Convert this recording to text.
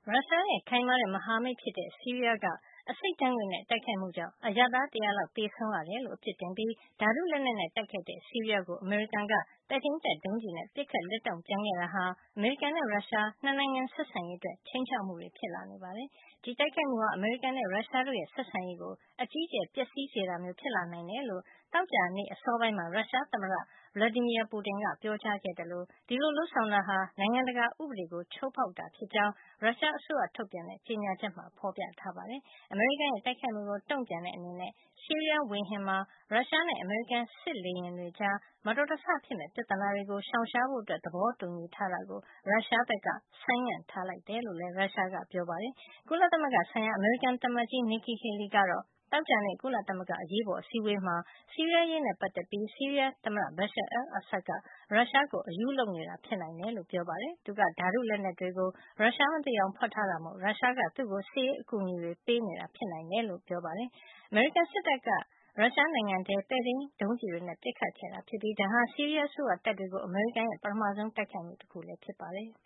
ရုရှားရဲ့ခိုင်မာတဲ့မဟာမိတ်ဖြစ်တဲ့ ဆီးရီးယားက အဆိပ်ဓါတ်ငွေ့နဲ့ တိုက်ခိုက်မှုကြောင့် အရပ်သား ၁၀၀ လောက် သေဆုံးရတယ်လို့ အပြစ်တင်ပြီး ဓါတုလက်နက်နဲ့ တိုက်ခိုက်တဲ့ ဆီးရီးယားကို အမေရိကန်က ပဲ့ထိန်းတပ်ဒုံးကျည်နဲ့ ပစ်ခတ်လက်တုန့်ပြန်ခဲ့တာဟာ အမေရိကန်နဲ့ ရုရှား ၂ နိုင်ငံ ဆက်ဆံရေးအတွက် ခြိမ်းခြောက်မှုတွေ ဖြစ်လာနေပါတယ်။ ဒီတိုက်ခိုက်မှုဟာ အမေရိကန်နဲ့ ရုရှားတို့ရဲ့ ဆက်ဆံရေးကို အကြီးအကျယ် ပျက်စီးစေတာမျိုး ဖြစ်လာနိုင်တယ်လို့ သောကြာနေ့ အစောပိုင်းမှာ ရုရှားသမ္မတ Vladimir Putin က ပြောကြားခဲ့သလို ဒီလိုလုပ်ဆောင်တာဟာ နိုင်ငံတကာဥပဒေကို ချိုးဖေါက်တာဖြစ်ကြောင်း ရုရှားအစိုးရထုတ်ပြန်တဲ့ ကြေညာချက်မှာ ဖေါ်ပြထားပါတယ်။ အမေရိကန်ရဲ့ တိုက်ခိုက်မှုကို တုန့်ပြန်တဲ့ အနေနဲ့ ဆီးရီးယားဝေဟင်မှာ ရုရှားနဲ့ အမေရိကန် စစ်လေယာဉ်တွေကြား မတော်တဆဖြစ်မယ့် ပြဿနာတွေကို ရှောင်ရှားဖို့ သဘောတူညီထားတာကို ရုရှားဘက်က ဆိုင်းငံ့ထားလိုက်တယ်လို့လည်း ရုရှားက ပြောပါတယ်။ ကုလသမဂ္ဂဆိုင်ရာ အမေရိကန်သံအမတ်ကြီး Nikki Haley ကတော့ သောကြာနေ့ ကုလသမဂ္ဂ အရေးပေါ်အစည်းအဝေးမှာ ဆီးရီးယားအရေးနဲ့ ပတ်သက်ပြီး ဆီးရီးယားသမ္မတ Bashar al-Assad က ရုရှားကို အရူးလုပ်နေတာ ဖြစ်နိုင်တယ်လို့ ပြောပါတယ်။ သူက ဓါတုလက်နက်တွေကို ရုရှားမသိအောင် ဖွက်ထားတာမို့ ရုရှားက သူ့ကို စစ်ရေးအကူညီတွေ ပေးနေတာ ဖြစ်နိုင်တယ်လို့ ပြောပါတယ်။ အမေရိကန်စစ်တပ်က ရုရှားနိုင်ငံထဲ ပဲ့ထိန်းဒုံးကျည်တွေနဲ့ ပစ်ခတ်ခဲ့တာဖြစ်ပြီး ဒါဟာ ဆီးရီးယားအစိုးရတပ်တွေကို အမေရိကန်ရဲ့ ပထမဆုံး တိုက်ခိုက်မှု တခုလည်း ဖြစ်ပါတယ်။